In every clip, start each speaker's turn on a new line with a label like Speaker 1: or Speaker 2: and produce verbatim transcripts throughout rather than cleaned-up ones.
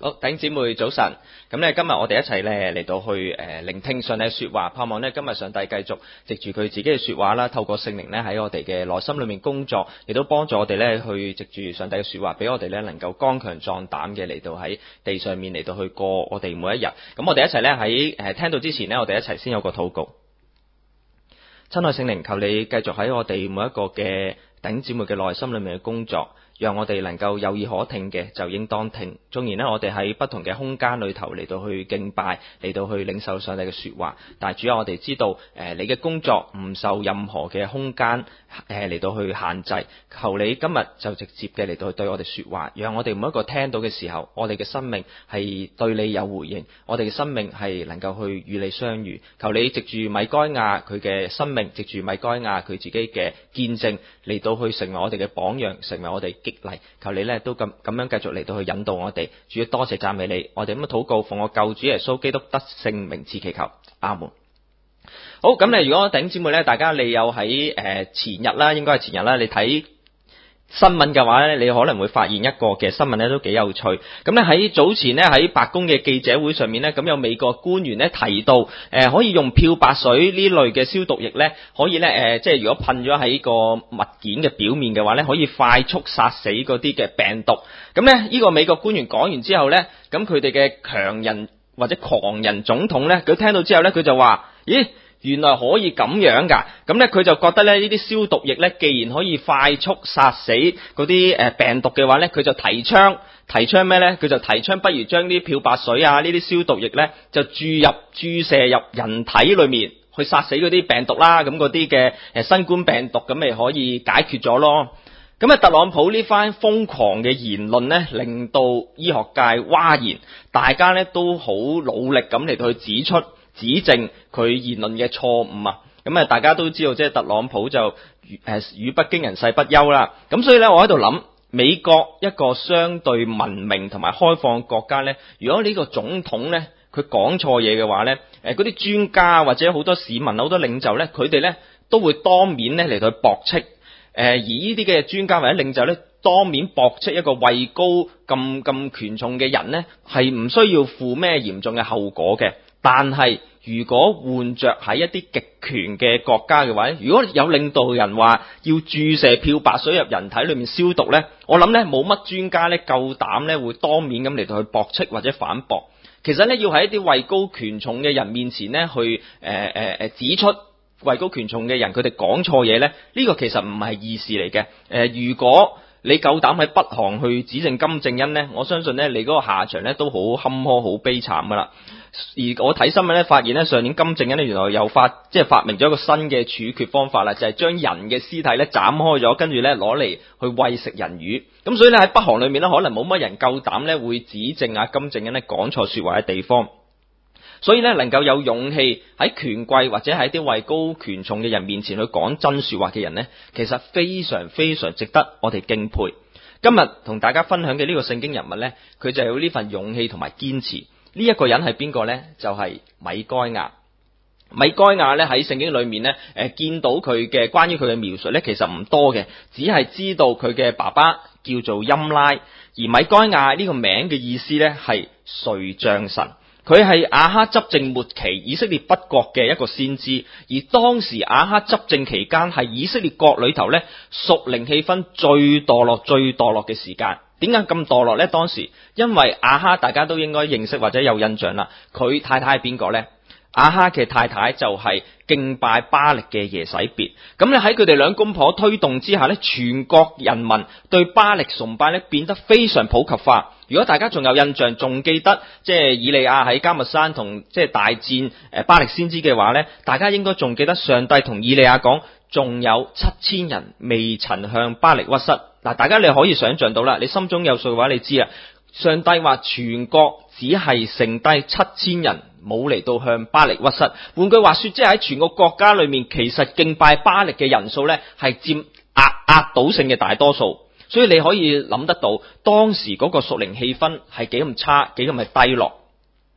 Speaker 1: 好，弟兄姊妹早晨。咁咧今日我哋一齊咧嚟到去誒聆聽上帝嘅說話，盼望咧今日上帝繼續藉住佢自己嘅說話啦，透過聖靈咧喺我哋嘅內心裏面工作，亦都幫助我哋咧去藉住上帝嘅說話，俾我哋咧能夠剛強壯膽嘅嚟到喺地上面嚟到去過我哋每一日。咁我哋一齊咧喺誒聽到之前咧，我哋一齊先有個禱告。親愛聖靈，求你繼續喺我哋每一個嘅弟兄姊妹嘅內心裏面嘅工作。讓我哋能夠有耳可聽嘅就應當聽，縱然呢我哋喺不同嘅空間裏頭嚟到去敬拜，嚟到去領受上帝嘅說話，但係主要我哋知道，誒、呃、你嘅工作唔受任何嘅空間誒嚟到去限制，求你今日就直接嘅嚟到去對我哋說話，讓我哋每一個聽到嘅時候，我哋嘅生命係對你有回應，我哋嘅生命係能夠去與你相遇。求你藉住米該亞佢嘅生命，藉住米該亞佢自己嘅見證嚟到去成為我哋嘅榜樣，成為我哋激勵，求你咧都咁咁樣繼續嚟到去引導我哋。主要多謝讚美你，我哋咁樣禱告，奉我救主耶穌基督得勝名字祈求，阿門。好，咁咧如果弟兄姊妹咧，大家你有喺誒前日啦，應該係前日啦，你睇新聞嘅話咧，你可能會發現一個嘅新聞咧都幾有趣。咁咧喺早前咧喺白宮嘅記者會上面咧，咁有美國官員咧提到，誒、呃、可以用漂白水呢類嘅消毒液咧，可以咧誒、呃、即係如果噴咗喺個物件嘅表面嘅話咧，可以快速殺死嗰啲嘅病毒。咁咧呢個美國官員講完之後咧，咁佢哋嘅強人或者狂人總統咧，佢聽到之後咧，佢就話：咦？原來可以咁樣噶，咁咧佢就覺得咧呢啲消毒液咧，既然可以快速殺死嗰啲誒病毒嘅話咧，佢就提倡提倡咩咧？佢就提倡不如將啲漂白水啊呢啲消毒液咧，就注入注射入人體裏面去殺死嗰啲病毒啦，咁嗰啲嘅誒新冠病毒咁咪可以解決咗咯。咁啊，特朗普呢番瘋狂嘅言論咧，令到醫學界嘩然，大家咧都好努力咁嚟到去指出。指正佢言論嘅錯誤啊！咁啊，大家都知道，即係特朗普就誒語不驚人世不休啦。咁所以咧，我喺度諗，美國一個相對文明同埋開放國家咧，如果呢個總統咧佢講錯嘢嘅話咧，誒嗰啲專家或者好多市民好多領袖咧，佢哋咧都會當面咧嚟到去駁斥。誒而呢啲嘅專家或者領袖咧，當面駁斥一個位高咁咁權重嘅人咧，係唔需要負咩嚴重嘅後果嘅。但係如果換着喺一啲極權嘅國家嘅話，如果有領導人話要注射漂白水入人體裏面消毒呢，我諗呢冇乜專家呢夠膽呢會當面咁嚟到去駁斥或者反駁。其實呢，要喺一啲位高權重嘅人面前呢去誒誒誒指出位高權重嘅人佢哋講錯嘢呢，呢個其實唔係易事嚟嘅。誒、呃、如果你夠膽喺北韓去指證金正恩呢，我相信呢你嗰個下場呢都好坎坷好悲慘噶啦。而我睇新聞咧，發現咧上年金正恩咧原來又發即係發明咗一個新嘅處決方法啦，就係、是、將人嘅屍體咧斬開咗，跟住咧攞嚟去餵食人魚。咁所以咧喺北韓裏面咧，可能冇乜人夠膽咧會指證啊金正恩咧講錯說話嘅地方。所以咧能夠有勇氣喺權貴或者喺啲位高權重嘅人面前去講真說話嘅人咧，其實非常非常值得我哋敬佩。今日同大家分享嘅呢個聖經人物咧，佢就有呢份勇氣同埋堅持。呢一個人係邊個呢？就係、是、米該亞。米該亞咧喺聖經裏面咧，誒、呃、見到佢嘅關於佢嘅描述咧，其實唔多嘅，只係知道佢嘅爸爸叫做音拉，而米該亞呢個名嘅意思咧係誰像神。佢係亞哈執政末期以色列北國嘅一個先知，而當時亞哈執政期間係以色列國裏頭咧屬靈氣氛最墮落、最墮落嘅時間。點解咁墮落呢？當時因為亞哈大家都應該認識或者有印象啦，佢太太係邊個呢？亞哈嘅太太就係敬拜巴力嘅耶洗別。咁咧喺佢哋兩公婆推動之下咧，全國人民對巴力崇拜咧變得非常普及化。如果大家仲有印象，仲記得即係以利亞喺迦密山同即係大戰誒巴力先知嘅話咧，大家應該仲記得上帝同以利亞講，仲有七千人未曾向巴力屈膝。嗱，大家你可以想象到啦，你心中有數嘅話，你知啊，上帝話全國只係剩低七千人冇嚟到向巴力屈膝。換句話說，即係喺全個國家裏面，其實敬拜巴力嘅人數咧係佔壓壓倒性嘅大多數。所以你可以諗得到，當時嗰個屬靈氣氛係幾咁差，幾咁係低落。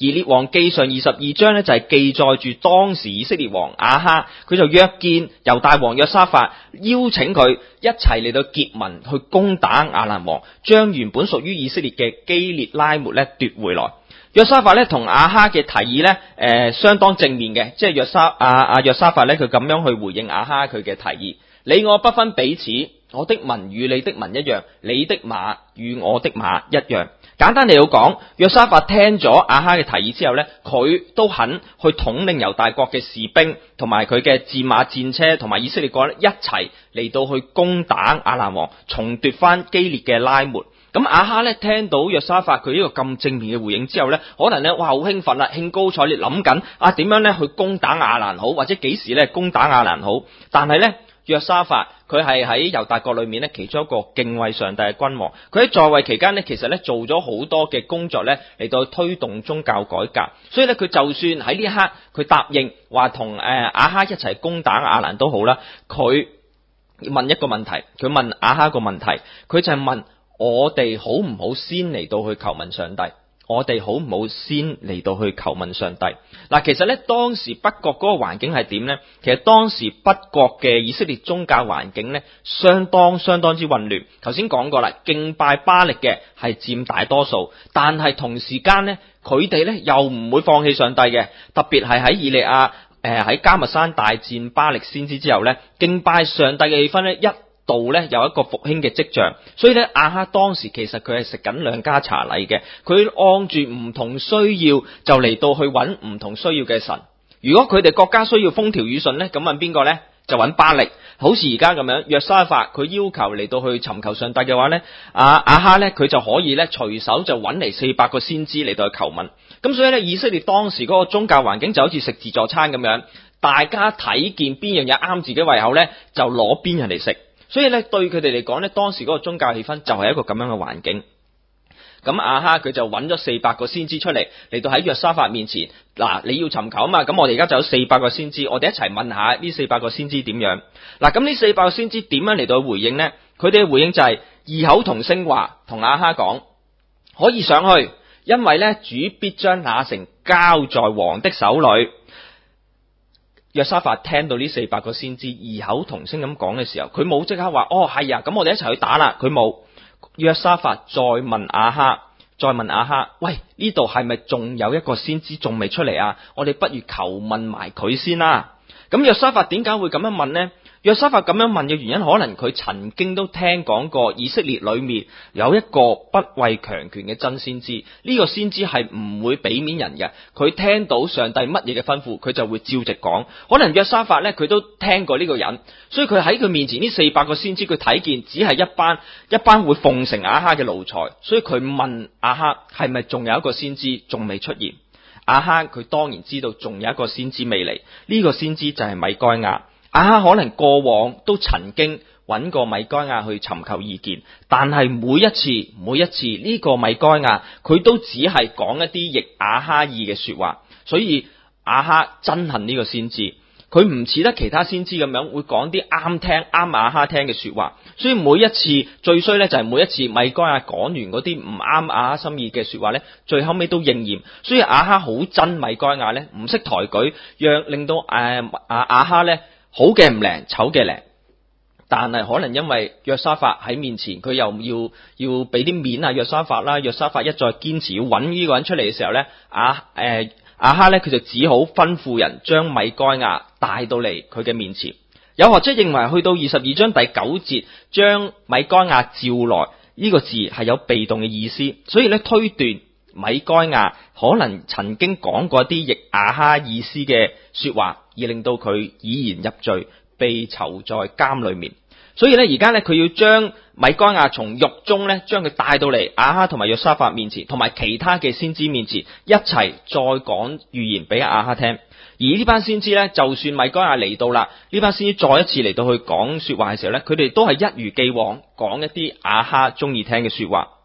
Speaker 1: 而列王記上二十二章呢，就係記載住當時以色列王亞哈，佢就約見猶大王約沙法，邀請佢一齊嚟到結盟去攻打亞蘭王，將原本屬於以色列嘅基列拉末咧奪回來。約沙法咧同亞哈嘅提議咧，誒、呃、相當正面嘅，即係約沙阿阿約沙法咧，佢咁樣去回應亞哈佢嘅提議，你我不分彼此，我的民與你的民一樣，你的馬與我的馬一樣。簡單嚟到講，約沙法聽咗亞哈嘅提議之後咧，佢都肯去統領猶大國嘅士兵同埋佢嘅戰馬戰車同埋以色列國咧一齊嚟到去攻打亞蘭王，重奪翻基列嘅拉末。咁亞哈咧聽到約沙法佢呢個咁正面嘅回應之後咧，可能咧哇好興奮啦，興高采烈諗緊啊點樣咧去攻打亞蘭好，或者幾時咧攻打亞蘭好。但係咧約沙法佢係喺猶大國裏面咧其中一個敬畏上帝嘅君王，佢喺在，在位期間咧其實咧做咗好多嘅工作咧嚟到推動宗教改革，所以咧佢就算喺呢一刻佢答應話同誒亞哈一齊攻打亞蘭都好啦，佢問一個問題，佢問亞哈一個問題，佢就係問。我哋好唔好先嚟到去求問上帝？我哋好唔好先嚟到去求問上帝？嗱，其實咧當時北國嗰個環境係點呢？其實當時北國嘅以色列宗教環境咧，相當相當之混亂。頭先講過啦，敬拜巴力嘅係佔大多數，但係同時間咧，佢哋咧又唔會放棄上帝嘅。特別係喺以利亞誒喺迦密山大戰巴力先知之後咧，敬拜上帝嘅氣氛咧一度咧有一個復興嘅跡象，所以咧亞哈當時其實佢係食緊兩家茶禮嘅，佢按住唔同需要就嚟到去揾唔同需要嘅神。如果佢哋國家需要風調雨順咧，咁問邊個咧？就揾巴力。好似而家咁樣，約沙法佢要求嚟到去尋求上帝嘅話咧，阿亞哈咧佢就可以咧隨手就揾嚟四百個先知嚟到去求問。咁所以咧以色列當時嗰個宗教環境就好似食自助餐咁樣，大家睇見邊樣嘢啱自己胃口咧，就攞邊樣嚟食。所以咧，對佢哋嚟講咧，當時嗰個宗教氣氛就係一個咁樣嘅環境。咁亞哈佢就揾咗四百個先知出嚟，嚟到喺約沙法面前，嗱，你要尋求啊嘛，咁我哋而家就有四百個先知，我哋一齊問下呢四百個先知點樣。嗱，咁呢四百個先知點樣嚟到回應呢？佢哋嘅回應就係異口同聲話，同亞哈講可以上去，因為咧主必將那城交在王的手裏。約沙法聽到呢四百個先知異口同聲咁講嘅時候，佢冇即刻話哦係啊，咁我哋一齊去打啦。佢冇。約沙法再問亞哈，再問亞哈，喂，呢度係咪仲有一個先知仲未出嚟啊？我哋不如求問埋佢先啦。咁約沙法點解會咁樣問呢？約沙法咁樣問嘅原因，可能佢曾經都聽講過以色列裏面有一個不畏強權嘅真先知，呢個先知係唔會俾面人嘅，佢聽到上帝乜嘢嘅吩咐，佢就會照直講。可能約沙法咧，佢都聽過呢個人，所以佢喺佢面前呢四百個先知，佢睇見只係一班一班會奉承亞哈嘅奴才，所以佢問亞哈係咪仲有一個先知仲未出現？亞哈佢當然知道仲有一個先知未嚟，呢個先知就係米該亞。亞哈可能過往都曾經揾過米該亞去尋求意見，但係每一次每一次呢個米該亞佢都只係講一啲逆亞哈意嘅說話，所以亞哈憎恨呢個先知，佢唔似得其他先知咁樣會講啲啱聽啱亞哈聽嘅說話，所以每一次最衰咧就係每一次米該亞講完嗰啲唔啱亞哈心意嘅說話咧，最後尾都應驗，所以亞哈好憎米該亞咧，唔識抬舉，讓令到誒亞亞哈咧。好嘅唔靈，醜嘅靈，但係可能因為約沙法喺面前，佢又要要俾啲面啊約沙法啦，約沙法一再堅持要揾呢個人出嚟嘅時候咧，亞誒亞哈咧佢就只好吩咐人將米該亞帶到嚟佢嘅面前。有學者認為去到二十二章第九節，將米該亞召來呢個字係有被動嘅意思，所以咧推斷米該亞可能曾經講過一啲逆亞哈意思嘅說話，而令到佢以言入罪，被囚在監裏面。所以咧，而家咧佢要將米該亞從獄中咧，將佢帶到嚟亞哈同埋約沙法面前，同埋其他嘅先知面前，一齊再講預言俾亞哈聽。而呢班先知咧，就算米該亞嚟到啦，呢班先知再一次嚟到去講說話嘅時候咧，佢哋都係一如既往講一啲亞哈中意聽嘅說話。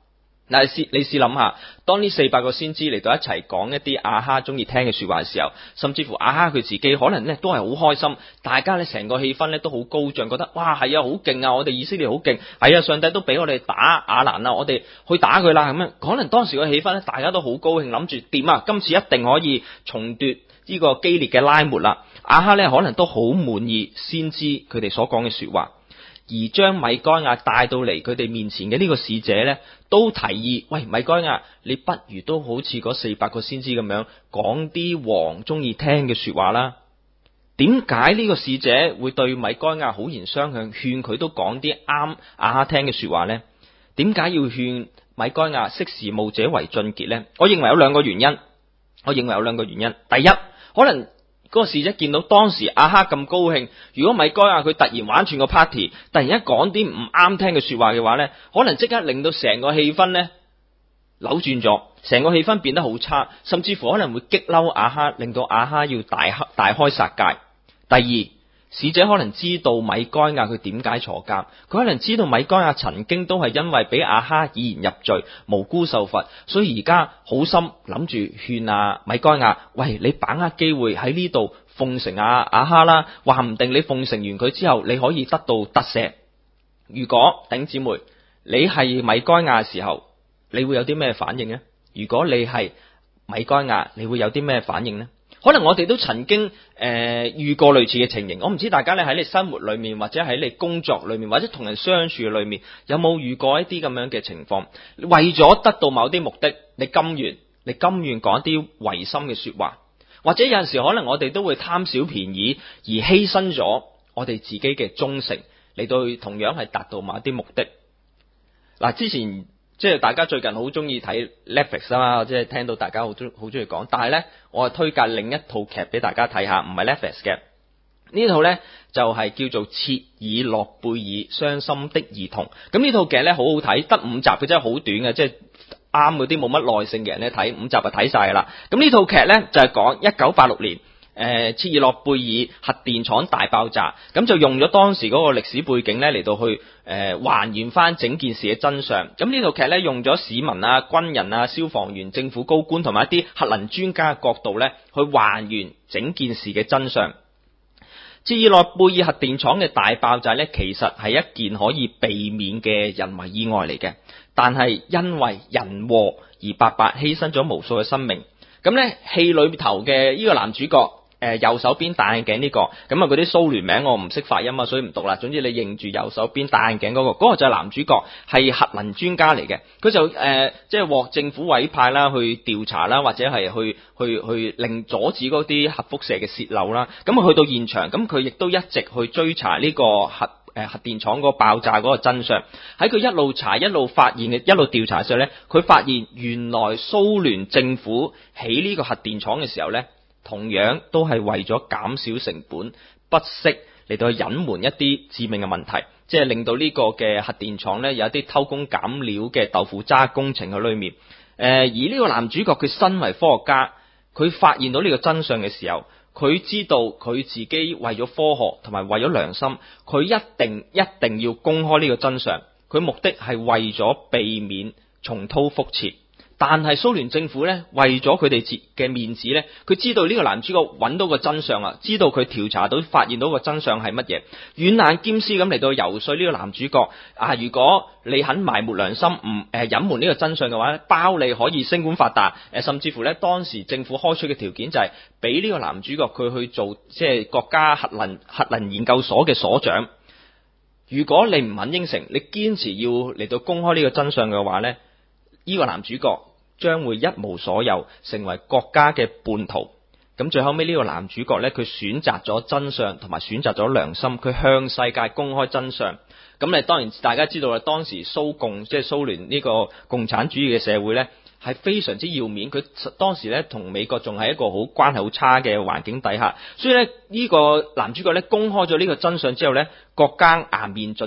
Speaker 1: 嗱，你試你試諗下，當呢四百個先知嚟到一齊講一啲亞哈中意聽嘅說話嘅時候，甚至乎亞哈佢自己可能咧都係好開心，大家咧成個氣氛咧都好高漲，覺得哇係啊好勁啊，我哋以色列好勁，係啊上帝都俾我哋打亞蘭啊，我哋去打佢啦咁樣。可能當時個氣氛咧，大家都好高興，諗住點啊，今次一定可以重奪呢個基列嘅拉末啦。亞哈咧可能都好滿意先知佢哋所講嘅說話。而將米該亞帶到嚟佢哋面前嘅呢個使者呢，都提議：喂，米該亞，你不如都好似嗰四百個先知咁樣講啲王中意聽嘅說話啦。點解呢個使者會對米該亞好言相向，勸佢都講啲啱亞哈聽嘅說話呢？點解要勸米該亞識時務者為俊傑呢？我認為有兩個原因。我認為有兩個原因。第一，可能嗰個使者見到當時亞哈咁高興，如果米該亞佢突然玩轉個 party， 突然間講啲唔啱聽嘅說話嘅話呢，可能即刻令到成個氣氛呢扭轉咗，成個氣氛變得好差，甚至乎可能會激嬲亞哈，令到亞哈要大開大開殺戒。第二，使者可能知道米該亞佢點解坐監，佢可能知道米該亞曾經都係因為俾亞哈以言入罪，無辜受罰，所以而家好心諗住勸啊米該亞，喂，你把握機會喺呢度奉承阿亞哈啦，話唔定你奉承完佢之後，你可以得到特赦。如果弟兄姊妹你係米該亞嘅時候，你會有啲咩反應呢？如果你係米該亞，你會有啲咩反應呢？可能我哋都曾經誒、呃、遇過類似嘅情形，我唔知大家咧喺你生活裏面，或者喺你工作裏面，或者同人相處裏面，有冇遇過一啲咁樣嘅情況？為咗得到某啲目的，你甘願，你甘願講一啲違心嘅說話，或者有陣時可能我哋都會貪小便宜而犧牲咗我哋自己嘅忠誠，嚟到同樣係達到某一啲目的。嗱，之前。即係大家最近好中意睇 Netflix 啊嘛，即係聽到大家好中好中意講，但係咧我係推介另一套劇俾大家睇下，唔係 Netflix 嘅。呢套咧就係叫做切爾諾貝爾傷心的兒童。咁呢套劇咧好好睇，得五集嘅，真係好短嘅，即係啱嗰啲冇乜耐性嘅人咧睇五集就睇晒噶啦。咁呢套劇咧就係講一九八六年。誒，切爾諾貝爾核電廠大爆炸，咁就用咗當時嗰個歷史背景咧嚟到去誒、呃、還原翻整件事嘅真相。咁呢套劇咧用咗市民啊、軍人啊、消防員、政府高官同埋一啲核能專家嘅角度咧去還原整件事嘅真相。切爾諾貝爾核電廠嘅大爆炸咧，其實係一件可以避免嘅人為意外嚟嘅，但係因為人禍而白白犧牲咗無數嘅生命。咁咧戲裏頭嘅呢個男主角。誒，右手邊戴眼鏡呢個，咁啊嗰啲蘇聯名我唔識發音啊，所以唔讀啦。總之你認住右手邊戴眼鏡嗰個，嗰個就係男主角，係核能專家嚟嘅。佢就誒，即係獲政府委派啦，去調查啦，或者係去去去令阻止嗰啲核輻射嘅洩漏啦。咁啊去到現場，咁佢亦都一直去追查呢個核誒核電廠嗰個爆炸嗰個真相。喺佢一路查一路發現嘅一路調查嘅時候咧，佢發現原來蘇聯政府起呢個核電廠嘅時候咧，同樣都係為咗減少成本，不惜嚟到去隱瞞一啲致命嘅問題，即係令到呢個嘅核電廠咧有一啲偷工減料嘅豆腐渣工程喺裏面。誒、呃，而呢個男主角佢身為科學家，佢發現到呢個真相嘅時候，佢知道佢自己為咗科學同埋為咗良心，佢一定一定要公開呢個真相。佢目的係為咗避免重蹈覆轍。但係蘇聯政府咧，為咗佢哋自嘅面子咧，佢知道呢個男主角揾到個真相啦，知道佢調查到發現到個真相係乜嘢，軟硬兼施咁嚟到游說呢個男主角啊！如果你肯埋沒良心，唔誒隱瞞呢個真相嘅話咧，包你可以升官發達，誒、呃、甚至乎咧當時政府開出嘅條件就係俾呢個男主角佢去做即係國家核能核能研究所嘅所長。如果你唔肯應承，你堅持要嚟到公開呢個真相嘅話咧，呢個男主角將會一無所有，成為國家嘅叛徒。咁最後尾呢個男主角呢，佢選擇咗真相，同埋選擇咗良心，佢向世界公開真相。咁你當然大家知道啦，當時蘇共即係蘇聯呢個共產主義嘅社會呢，係非常之要面。佢當時呢，同美國仲係一個好關係好差嘅環境底下，所以呢，呢個男主角呢，公開咗呢個真相之後呢，國家顏面盡失，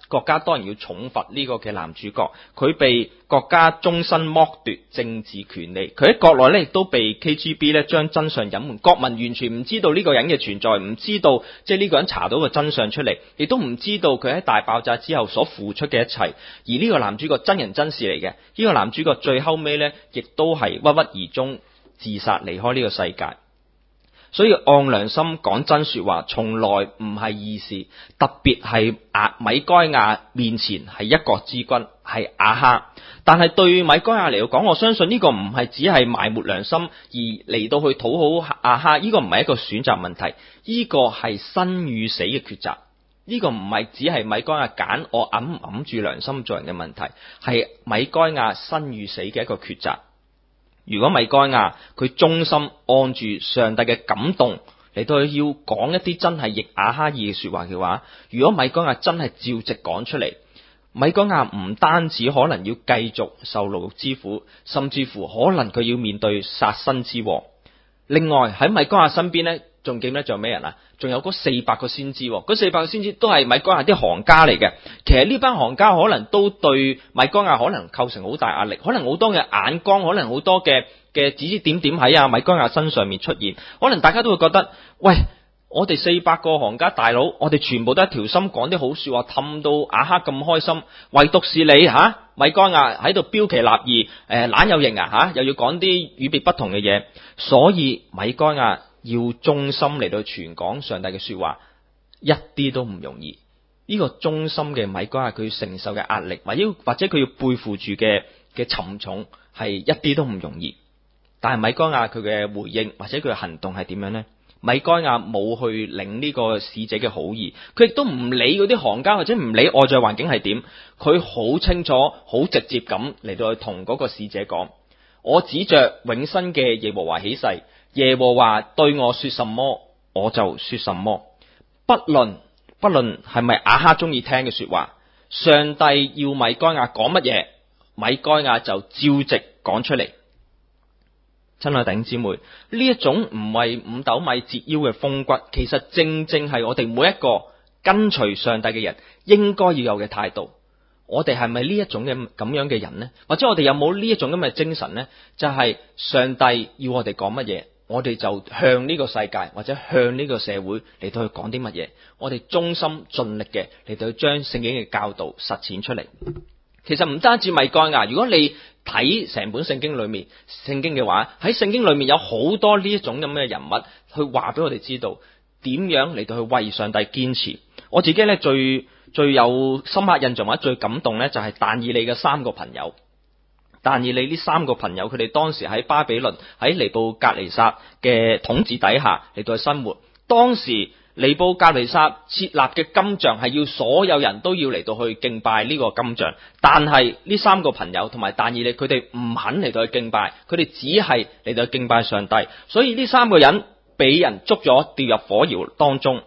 Speaker 1: 國家當然要重罰呢個嘅男主角，佢被國家終身剝奪政治權利，佢喺國內咧亦都被 K G B 咧將真相隱瞞，國民完全唔知道呢個人嘅存在，唔知道即係呢個人查到個真相出嚟，亦都唔知道佢喺大爆炸之後所付出嘅一切。而呢個男主角真人真事嚟嘅，呢、這個男主角最後尾咧亦都係鬱鬱而終，自殺離開呢個世界。所以按良心講真說話，從來唔係易事，特別係亞米該亞面前係一國之君，係亞哈。但係對米該亞嚟講，我相信呢個唔係只係埋沒良心而嚟到去討好亞哈，呢個唔係一個選擇問題，呢個係生與死嘅抉擇。呢個唔係只係米該亞揀我揞唔揞住良心做人嘅問題，係米該亞生與死嘅一個抉擇。如果米該亞佢忠心按住上帝嘅感動嚟到要講一啲真係逆亞哈意嘅說話嘅話，如果米該亞真係照直講出嚟，米該亞唔單止可能要繼續受牢獄之苦，甚至乎可能佢要面對殺身之禍。另外喺米該亞身邊呢，仲記唔記得仲有咩人啊？仲有嗰四百個先知，嗰四百個先知都係米該亞啲行家嚟嘅。其實呢班行家可能都對米該亞可能構成好大壓力，可能好多嘅眼光，可能好多嘅嘅指指點點喺啊米該亞身上面出現。可能大家都會覺得，喂，我哋四百個行家大佬，我哋全部都一條心講啲好說話，氹到亞哈咁開心，唯獨是你吓、啊、米該亞喺度標奇立異，誒、呃、懶有型啊吓、啊，又要講啲與別不同嘅嘢，所以米該亞要忠心嚟到傳講上帝嘅說話，一啲都唔容易。呢、這個忠心嘅米該亞佢承受嘅壓力，或者或者佢要背負住嘅嘅沉重，係一啲都唔容易。但係米該亞佢嘅回應或者佢嘅行動係點樣呢？米該亞冇去領呢個使者嘅好意，佢亦都唔理嗰啲行家或者唔理外在環境係點，佢好清楚好直接咁嚟到去同嗰個使者講，我指着永生嘅耶和華起誓，耶和華對我說什麼我就說什麼，不論不論係咪亞哈中意聽嘅說話，上帝要米該亞講乜嘢，米該亞就照直講出嚟。親愛弟兄姊妹，呢一種唔係五斗米折腰嘅風骨，其實正正係我哋每一個跟隨上帝嘅人應該要有嘅態度。我哋係咪呢一種嘅咁樣嘅人呢？或者我哋有冇呢一種咁嘅精神呢？就係、是、上帝要我哋講乜嘢，我哋就向呢個世界或者向呢個社會嚟到去講啲乜嘢，我哋忠心盡力嘅嚟到去將聖經嘅教導實踐出嚟。其實唔單止米該亞，如果你睇成本聖經裏面聖經嘅話，喺聖經裏面有好多呢一種咁嘅人物去話俾我哋知道點樣嚟到去為上帝堅持。我自己咧最最有深刻印象或者最感動咧，就係但以理嘅三個朋友。但以理呢三個朋友，佢哋當時喺巴比倫喺尼布甲尼撒嘅統治底下嚟到去生活。當時尼布甲尼撒設立嘅金像係要所有人都要嚟到去敬拜呢個金像，但係呢三個朋友同埋但以理佢哋唔肯嚟到去敬拜，佢哋只係嚟到去敬拜上帝，所以呢三個人俾人捉咗掉入火窯當中。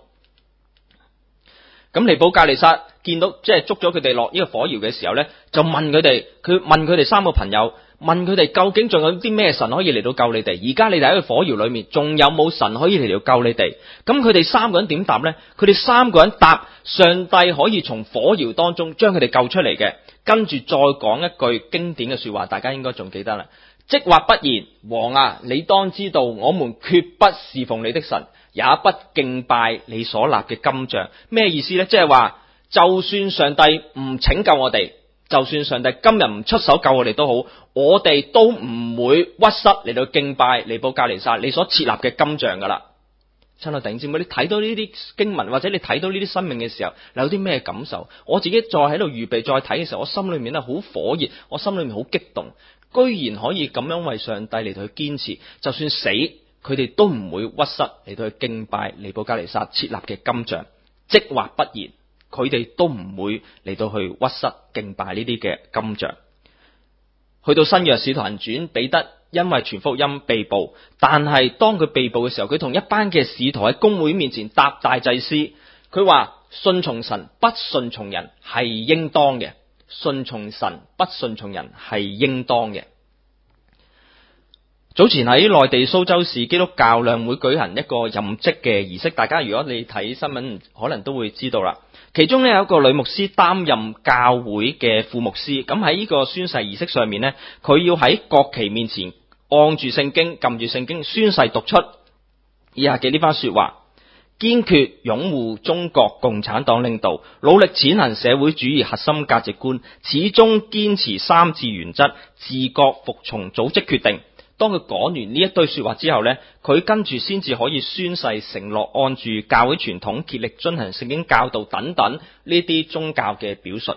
Speaker 1: 咁尼布甲尼撒見到即係捉咗佢哋落呢個火窯嘅時候呢，就問佢哋，佢問佢哋三個朋友，問佢哋究竟仲有啲咩神可以嚟到救你哋？而家你哋喺個火窯裏面，仲有冇神可以嚟到救你哋？咁佢哋三個人點答呢？佢哋三個人答上帝可以從火窯當中將佢哋救出嚟嘅。跟住再講一句經典嘅說話，大家應該仲記得啦。即或不然，王啊，你當知道，我們決不侍奉你的神，也不敬拜你所立嘅金像。咩意思呢？即係話，就算上帝唔拯救我哋，就算上帝今日唔出手救我哋都好，我哋都唔會屈膝嚟到敬拜尼布甲尼撒你所設立嘅金像噶啦。親愛弟兄姊妹，你睇到呢啲經文或者你睇到呢啲生命嘅時候，你有啲咩感受？我自己再喺度預備再睇嘅時候，我心裏面咧好火熱，我心裏面好激動，居然可以咁樣為上帝嚟到去堅持，就算死佢哋都唔會屈膝嚟到去敬拜尼布甲尼撒設立嘅金像。即或不然，佢哋都唔會嚟到去屈膝敬拜呢啲嘅金像。去到新約使徒行傳，彼得因為傳福音被捕，但係當佢被捕嘅時候，佢同一班嘅使徒喺公會面前答大祭司，佢話信從神不信從人係應當嘅，信從神不信從人係應當嘅。早前喺內地蘇州市基督教亮會舉行一個任職嘅儀式，大家如果你睇新聞可能都會知道啦。 其中呢，有一個女牧師擔任教會嘅副牧師，咁喺呢個宣誓儀式上面呢，佢要喺國旗面前按住聖經、撳住聖經宣誓讀出以下嘅呢番說話：堅決擁護中國共產黨領導，努力踐行社會主義核心價值觀，始終堅持三自原則，自覺服從組織決定。當佢講完呢一堆說話之後呢，佢跟住先至可以宣誓承諾按住教會傳統竭力遵行聖經教導等等呢啲宗教嘅表述。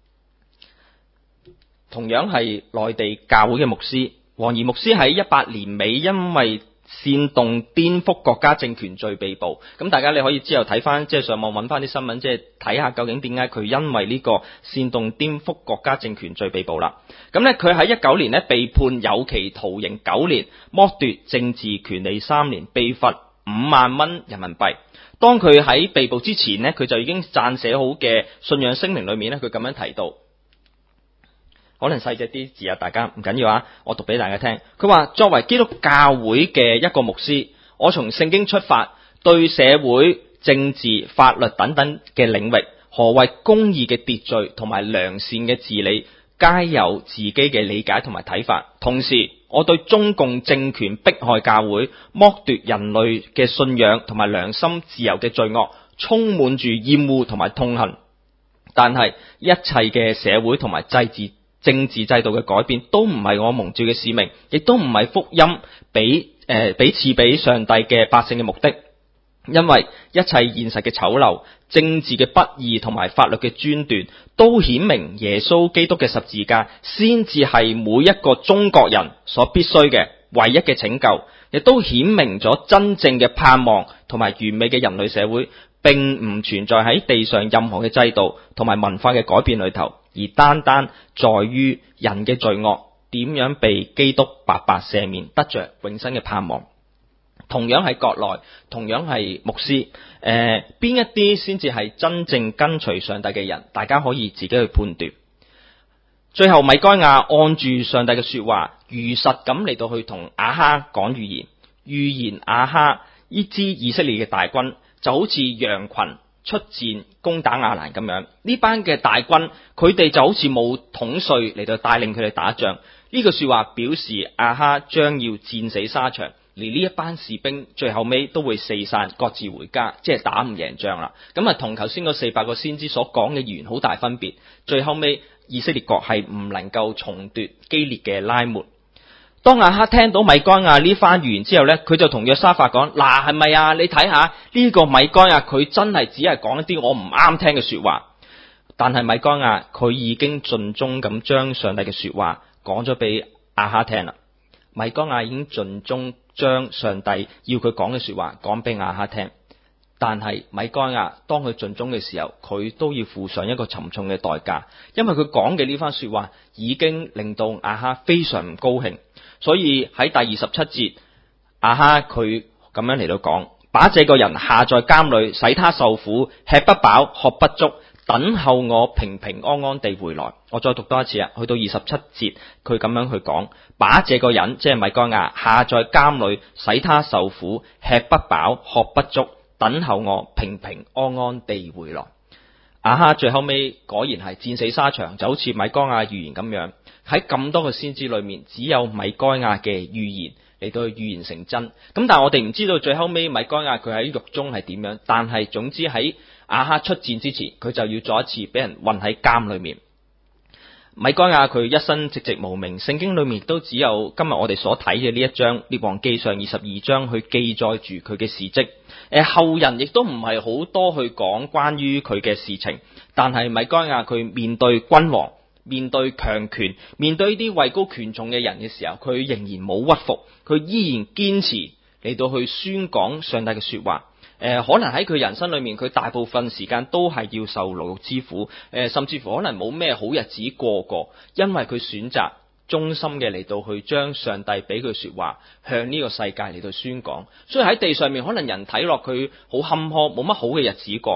Speaker 1: 同樣係內地教會嘅牧師黃怡牧師喺一八年尾因為煽動顛覆國家政權罪被捕。咁大家你可以之後睇翻，即係上網揾翻啲新聞，即係睇下究竟點解佢因為呢個煽動顛覆國家政權罪被捕啦。咁呢，佢喺一九年呢被判有期徒刑九年，剝奪政治權利三年，被罰五萬蚊人民幣。當佢喺被捕之前呢，佢就已經撰寫好嘅信仰聲明裏面呢，佢咁樣提到。可能細隻啲字啊，大家唔緊要啊，我讀俾大家聽。佢話：作為基督教會嘅一個牧師，我從聖經出發，對社會、政治、法律等等嘅領域，何謂公義嘅秩序同埋良善嘅治理，皆有自己嘅理解同埋睇法。同時，我對中共政權迫害教會、剝奪人類嘅信仰同埋良心自由嘅罪惡，充滿住厭惡同埋痛恨。但係一切嘅社會同埋祭祀政治制度嘅改變都唔係我蒙召嘅使命，亦都唔係福音俾誒俾賜俾上帝嘅百姓嘅目的。因為一切現實嘅醜陋、政治嘅不義同埋法律嘅專斷，都顯明耶穌基督嘅十字架先至係每一個中國人所必須嘅唯一嘅拯救，亦都顯明咗真正嘅盼望同埋完美嘅人類社會，並唔存在喺地上任何嘅制度同埋文化嘅改變裏頭。而單單在於人嘅罪惡點樣被基督白白赦免，得着永生嘅盼望。同樣係國內，同樣係牧師，誒、呃，邊一啲先至係真正跟隨上帝嘅人？大家可以自己去判斷。最後，米該亞按住上帝嘅說話，如實咁嚟到去同亞哈講預言，預言亞哈呢支以色列嘅大軍就好似羊群出戰攻打亞蘭咁樣，呢班嘅大軍佢哋就好似冇統帥嚟到帶領佢哋打仗。呢句說話表示亞哈將要戰死沙場，而呢一班士兵最後尾都會四散各自回家，即係打唔贏仗啦。咁啊，同頭先嗰四百個先知所講嘅預言好大分別。最後尾以色列國係唔能夠重奪基列嘅拉末。當亞哈聽到米該亞呢番預言之後呢，佢就同約沙法講：嗱，係咪啊？你睇下呢個米該亞，佢真係只係講一啲我唔啱聽嘅說話。但係米該亞佢已經盡忠咁將上帝嘅說話講咗俾亞哈聽啦。米該亞已經盡忠將上帝要佢講嘅說話講俾亞哈聽。但係米該亞當佢盡忠嘅時候，佢都要付上一個沉重嘅代價，因為佢講嘅呢番說話已經令到亞哈非常唔高興。所以喺第二十七節，亞哈佢咁樣嚟到講：把這個人下在監裏，使他受苦，吃不飽，喝不足，等候我平平安安地回來。我再讀多一次啊，去到二十七節，佢咁樣去講：把這個人即係米該亞下在監裏，使他受苦，吃不飽，喝不足，等候我平平安安地回來。亞哈最後尾果然係戰死沙場，就好似米該亞預言咁樣。喺咁多個先知裏面，只有米該亞嘅預言嚟到預言成真。咁但係我哋唔知道最後尾米該亞佢喺獄中係點樣。但係總之喺亞哈出戰之前，佢就要再一次俾人困喺監裏面。米該亞佢一生寂寂無名，聖經裏面都只有今日我哋所睇嘅呢一章列王記上二十二章去記載住佢嘅事蹟。誒、呃、後人亦都唔係好多去講關於佢嘅事情，但係米該亞佢面對君王、面對強權、面對呢啲位高權重嘅人嘅時候，佢仍然冇屈服，佢依然堅持嚟到去宣講上帝嘅說話。誒、呃，可能喺佢人生裏面，佢大部分時間都係要受牢獄之苦，誒、呃，甚至乎可能冇咩好日子過過，因為佢選擇忠心嘅嚟到去將上帝俾佢說話向呢個世界嚟到宣講。所以喺地上面，可能人睇落佢好坎坷，冇乜好嘅日子過，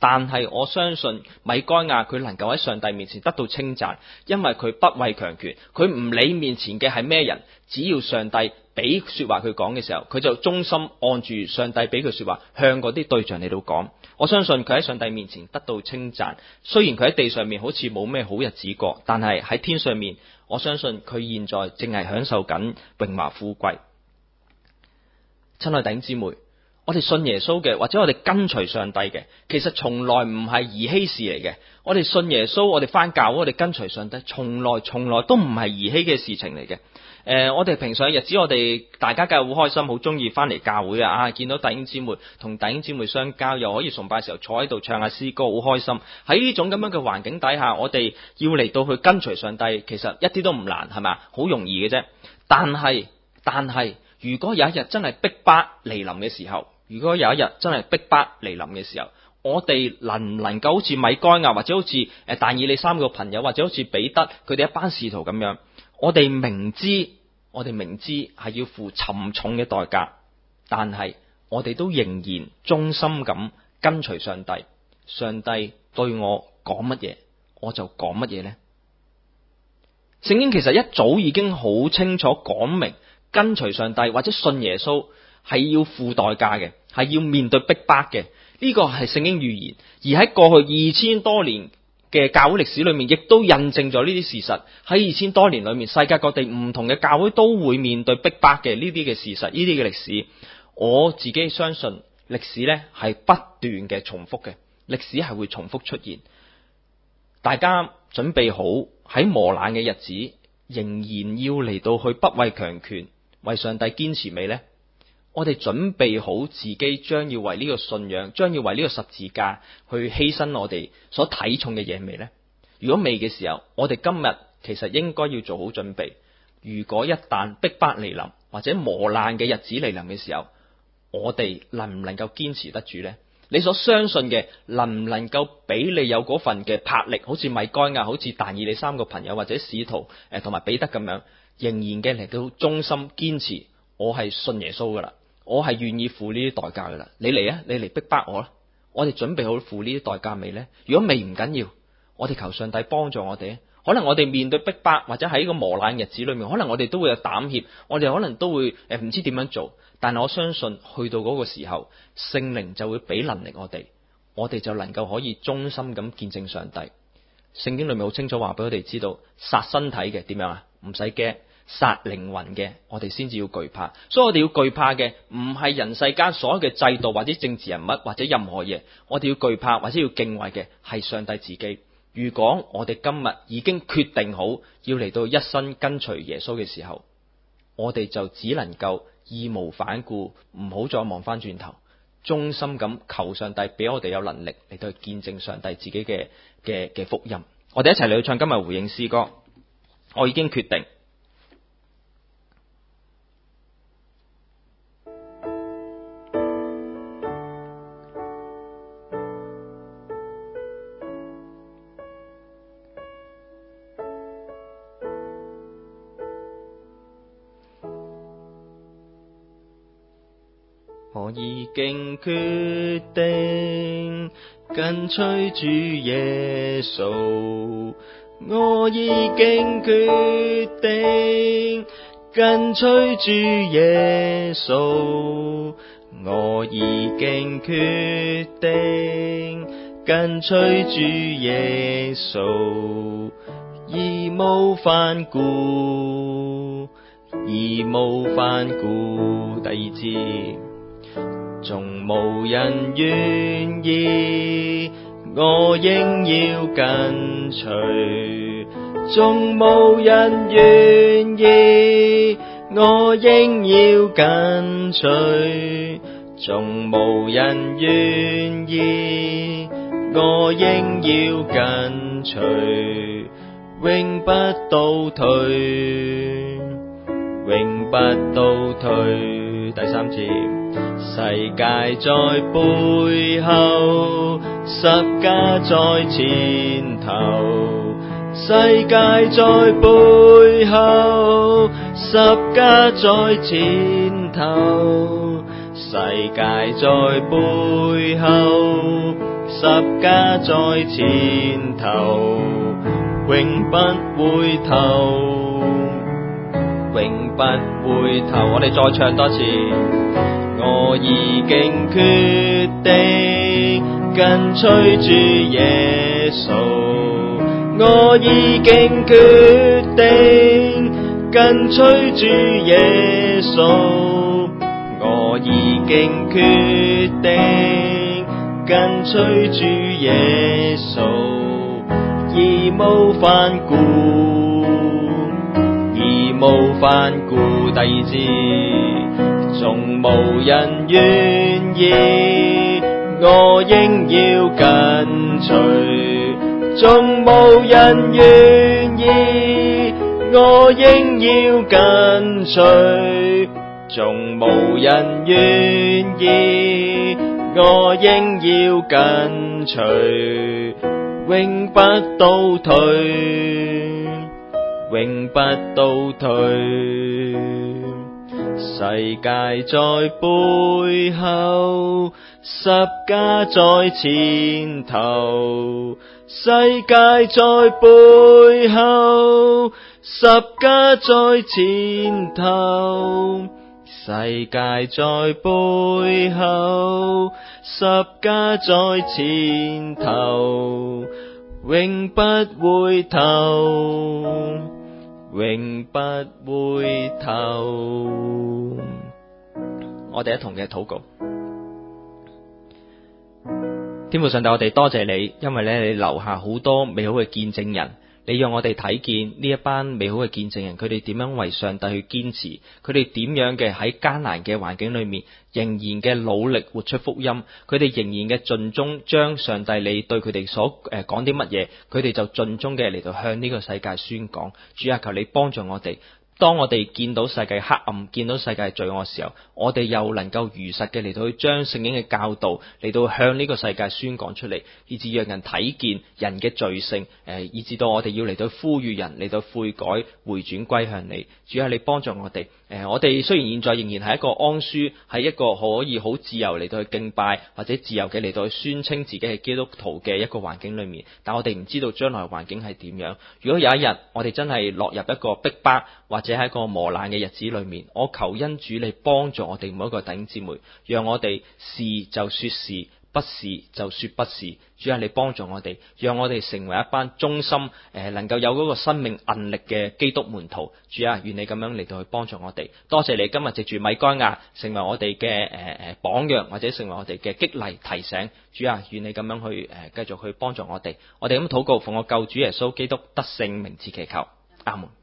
Speaker 1: 但係我相信米該亞佢能夠喺上帝面前得到稱讚，因為佢不畏強權，佢唔理面前嘅係咩人，只要上帝俾說話佢講嘅時候，佢就忠心按住上帝俾佢說話，向嗰啲對象嚟到講。我相信佢喺上帝面前得到稱讚，雖然佢喺地上面好似冇咩好日子過，但係喺天上面，我相信佢現在正係享受緊榮華富貴。親愛弟兄姊妹，我哋信耶穌嘅，或者我哋跟隨上帝嘅，其實從來唔係兒戲事嚟嘅。我哋信耶穌，我哋返教會，我哋跟隨上帝，從來從來都唔係兒戲嘅事情嚟嘅。誒、呃，我哋平常嘅日子，我哋大家梗係好開心，好中意翻嚟教會啊！啊，見到弟兄姊妹同弟兄姊妹相交，又可以崇拜嘅時候坐喺度唱下詩歌，好開心。喺呢種咁樣嘅環境底下，我哋要嚟到去跟隨上帝，其實一啲都唔難，係咪？好容易嘅啫。但係，但係，如果有一日真係逼迫來臨嘅時候，如果有一日真係逼迫來臨嘅時候，我哋能唔能夠好似米該亞，或者好似誒但以理三個朋友，或者好似彼得佢哋一班使徒咁樣，我哋明知我哋明知係要付沉重嘅代價，但係我哋都仍然忠心咁跟隨上帝。上帝對我講乜嘢，我就講乜嘢呢？聖經其實一早已經好清楚講明，跟隨上帝或者信耶穌係要付代價嘅，係要面對逼迫嘅。呢個係聖經預言，而喺過去二千多年嘅教會歷史裏面，亦都印證咗呢啲事實。喺二千多年裏面，世界各地唔同嘅教會都會面對逼迫嘅呢啲嘅事實，呢啲嘅歷史。我自己相信歷史呢係不斷嘅重複嘅，歷史係會重複出現。大家準備好喺磨難嘅日子，仍然要嚟到去不畏強權，為上帝堅持未呢？我哋準備好自己將要為呢個信仰，將要為呢個十字架去犧牲我哋所睇重嘅嘢未呢？如果未嘅時候，我哋今日其實應該要做好準備。如果一旦逼迫嚟臨，或者磨難嘅日子嚟臨嘅時候，我哋能唔能夠堅持得住呢？你所相信嘅能唔能夠俾你有嗰份嘅魄力？好似米該亞，好似但以理三個朋友或者使徒誒同埋彼得咁樣，仍然嘅嚟到忠心堅持，我係信耶穌噶啦。我係願意付呢啲代價噶啦，你嚟啊，你嚟逼迫我啦！我哋準備好付呢啲代價未呢？如果未，唔緊要，我哋求上帝幫助我哋。可能我哋面對逼迫，或者喺呢個磨難日子裏面，可能我哋都會有膽怯，我哋可能都會誒唔知點樣做。但係我相信去到嗰個時候，聖靈就會俾能力我哋，我哋就能夠可以忠心咁見證上帝。聖經裏面好清楚話俾我哋知道，殺身體嘅點樣啊？唔使驚。殺靈魂嘅，我哋先至要懼怕。所以我哋要懼怕嘅唔係人世間所有嘅制度或者政治人物或者任何嘢，我哋要懼怕或者要敬畏嘅係上帝自己。如果我哋今日已經決定好要嚟到一生跟隨耶穌嘅時候，我哋就只能夠義無反顧，唔好再望翻轉頭，忠心咁求上帝俾我哋有能力嚟到去見證上帝自己嘅嘅嘅福音。我哋一齊嚟去唱今日回應詩歌。我已經決定。我已經決定跟隨主耶穌，我已經決定跟隨主耶穌，我已經決定跟隨主耶穌，義無反顧，義無反顧。第二節。縱無人願意，我仍要跟隨；縱無人願意，我仍要跟隨；縱無人願意，我仍要跟隨，永不倒退，永不倒退。第三節。世界在背後，十架在前頭；世界在背後，十架在前頭；世界在背後， 十架在前頭，永不回頭，永不回頭。我哋再唱多次。我已經決定跟隨主耶穌，我已經決定跟隨主耶穌，我已經決定跟隨主耶穌，義無反顧，義無反顧。第二節，縱無人願意，我應要跟隨；縱無人願意，我應要跟隨；縱無人願意，我應要跟隨，永不倒退，永不倒退。世界在背後，十架在前頭；世界在背後，十架在前頭；世界在背後，十架在前頭，永不回頭，永不回頭。我哋一同嘅禱告。天父上帝，我哋多謝你，因為咧你留下好多美好嘅見證人，你讓我哋睇見呢一班美好嘅見證人，佢哋點樣為上帝去堅持，佢哋點樣嘅喺艱難嘅環境裏面仍然嘅努力活出福音，佢哋仍然嘅盡忠將上帝你對佢哋所誒講啲乜嘢，佢哋就盡忠嘅嚟到向呢個世界宣講。主啊，求你幫助我哋。當我哋見到世界黑暗，見到世界罪惡嘅時候，我哋又能夠如實嘅嚟到去將聖經嘅教導嚟到向呢個世界宣講出嚟，以致讓人睇見人嘅罪性，誒，以致到我哋要嚟到呼籲人嚟到悔改回轉歸向你。主啊，你幫助我哋。誒，我哋雖然現在仍然係一個安舒，係一個可以好自由嚟到去敬拜，或者自由嘅嚟到去宣稱自己係基督徒嘅一個環境裏面，但我哋唔知道將來環境係點樣。如果有一日我哋真係落入一個逼迫或者喺一個磨難嘅日子裏面，我求恩主你幫助我哋每一個弟兄姊妹，讓我哋是就說是，不是就說不是。主啊，你幫助我哋，讓我哋成為一班忠心誒、呃，能夠有嗰個生命韌力嘅基督門徒。主啊，願你咁樣嚟到去幫助我哋。多謝你今日藉住米該亞成為我哋嘅誒誒榜樣，或者成為我哋嘅激勵提醒。主啊，願你咁樣去誒、呃、繼續去幫助我哋。我哋咁禱告，奉我救主耶穌基督得勝名字祈求，阿門。